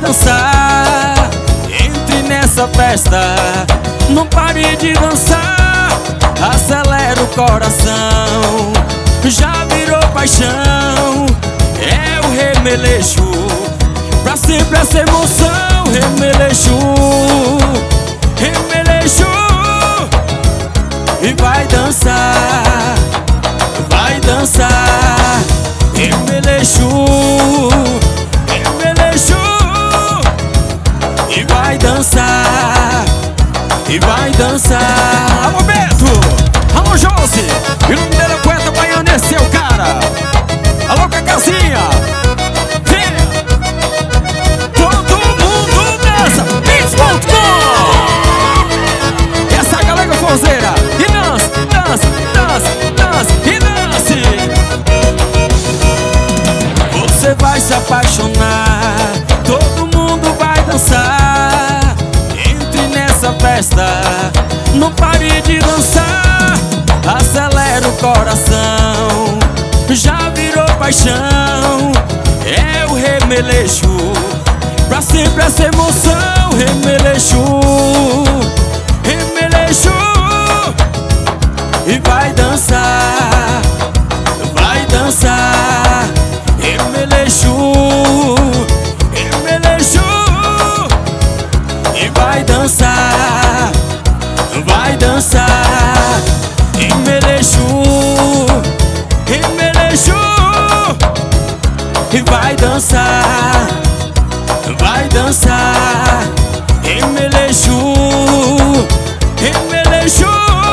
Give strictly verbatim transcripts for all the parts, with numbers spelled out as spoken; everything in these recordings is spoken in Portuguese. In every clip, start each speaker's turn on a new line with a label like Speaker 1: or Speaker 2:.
Speaker 1: dançar. Entre nessa festa, não pare de dançar. Acelera o coração, já virou paixão. É o remeleixo, pra sempre essa emoção. Remeleixo, remeleixo. E vai dançar, vai dançar. Remeleixo, remeleixo. E vai dançar, e vai dançar. Alô Beto, alô Josi, e o nome dele é poeta baiano, esse é o cara. Alô Cacazinha, vem. Todo mundo dança, beats ponto com. Essa galera forzeira, e dança, dança, dança, dança, e dance. Você vai se apaixonar, todo mundo vai dançar. Entre nessa festa, não pare de dançar. Acelera o coração, já virou paixão. É o remeleixo, pra sempre essa emoção. Remeleixo, remeleixo. E vai dançar, vai dançar. Remeleixo, remeleixo. E vai dançar, vai dançar. Remeleixo, remeleixo. E vai dançar, vai dançar. Remeleixo, remeleixo.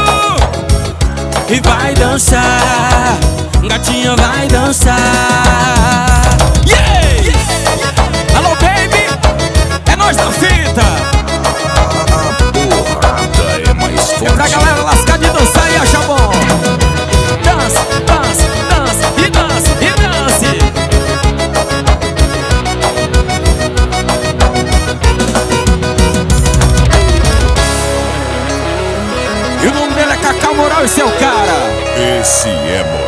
Speaker 1: E vai dançar, gatinha vai dançar. Yeah! Yeah! Alô baby, é nós da fita.
Speaker 2: A porrada é mais forte.
Speaker 1: É pra galera lascar de dançar e achar bom. Dança, dança, dança, e dança, e dance. E o nome dele é Cacau Moral, esse é o cara.
Speaker 2: Esse é